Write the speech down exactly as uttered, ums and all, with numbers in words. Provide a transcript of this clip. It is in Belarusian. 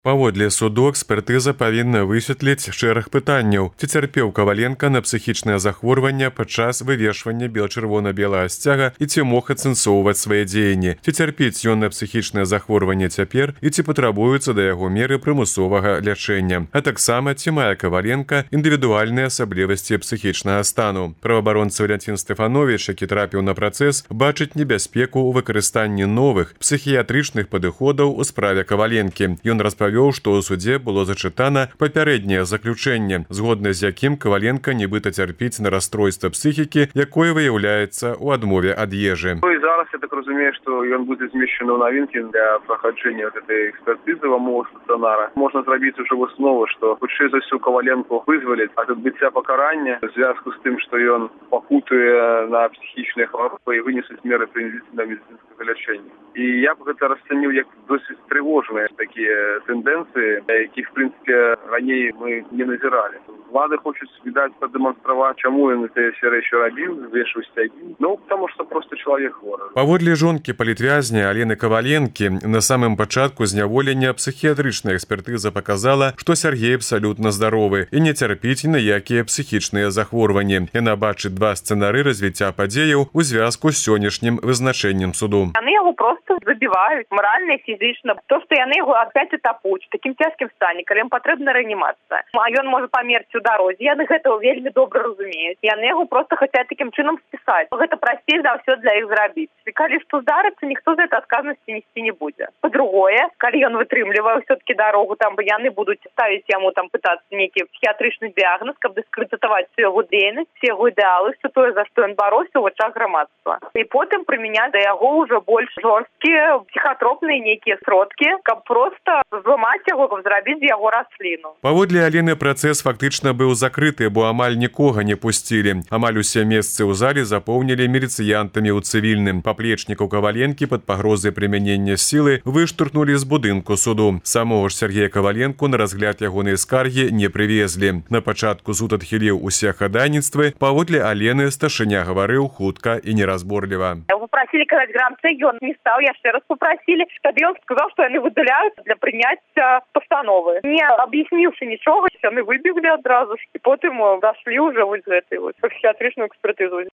Паводле суду экспертыза павінна высветліць шэраг пытанняў. Ці цярпеў Каваленка на псіхічнае захворванне падчас вывешвання бел-чырвона-белага сцяга і ці мог ацэнсоўваць свае дзеянні. Ці цярпіць ён на псіхічнае захворванне цяпер і ці патрабуюцца да яго меры прымусовага лячэння. А таксама ці мае Каваленка індывідуальныя асаблівасці псіхічнага стану. Праваабаронца Валянцін Стэфановіч, які трапіў на працэс, бачыць небяспеку ў выкарыстанні новых псіхіятрычных падыходаў у справе Каваленкі. Ён распавёў, што ў судзе было зачытана папярэдняе заключэнне, згодна з якім Каваленка нібыта цярпіць на расстройства псіхікі, якое выяўляецца ў адмове ад ежы. Ну і зараз я так разумею, што ён будзе змешчаны ў навінкі для праходжання гэтай экспертызы ва умовах стацыянара. Можна зрабіць ужо выснову, што хутчэй за ўсё Каваленку вызваляць ад адбыцця пакарання ў звязку з тым, што ён пакутуе на псіхічныя хваробы і вынесуць меры прынудзільнага медыцынскага лячэння. І я б гэта расцаніў як досыць трывожныя такія тенденцыі, якіх, в прынцыпе, раней мы не назіралі. Влады хочуць, відаць, прадэманстраваць, чаму ён гэтыя сферы яшчэ рабіў, вешаў сцягі. Ну, таму што проста чалавек хворы. Паводле жонкі палітвязня Алены Каваленкі, на самым пачатку зняволення псіхіятрычная экспертыза паказала, што Сяргей абсалютна здаровы і не цярпіць ніякія псіхічныя захворванні. Яна бачыць два сцэнары развіцця падзеяў у звязку з сённяшнім вызначэннем суду. Яны яго проста забіваюць маральна і фізічна. То, што яны яго апять этапуюць в такім цяжкім стане, калі ім патрэбна рэанімацыя. А ён можа памерці ў дарозе. Яны гэта вельмі добра разумеюць. Яны яго проста хацяць такім чынам спісаць. Гэта прасцей за ўсё для іх зрабіць. І калі што здарыцца, ніхто за гэта адказнасці несці не будзе. Па-другое, калі ён вытрымлівае ўсё-таки дарогу, там яны будуць ставіць яму там пытацца нейкі псіхіятрычны дыягназ, каб дыскрэдытаваць всю яго дзейнасць, все яго ідэалы, все тое, за што ён барося ў вачах грамадства. І потым прымяняць да яго ўжо больш жорсткія псіхатропныя нейкія сродкі, каб проста зламаць яго, каб зрабіць яго расліну. Паводле Алены працэс фактычна быў закрыты, бо амаль нікога не пусцілі. Амаль усе месцы ў зале запоўнілі міліцыянтамі ў цывільным. Паплечнікаў Каваленкі пад пагрозай прымянення сілы выштурхнулі з будынку суду. Самого ж Сергея Каваленку на разгляд ягонай скаргі не прывезлі. На пачатку суд адхіліў усе хадайніцтвы. Паводле Алены старшыня гаварыў хутка і неразборліва. Попросили казаць грамцы, ён не стаў, яшчэ раз попросили. Тады ён сказаў, што яны выдаляюцца для прыняцця пастановы. Не аб'ясніўшы нічога, яны выбеглі адразу ж, і потым дашлі ўжо вось гэтай псіхіятрычную экспертызу.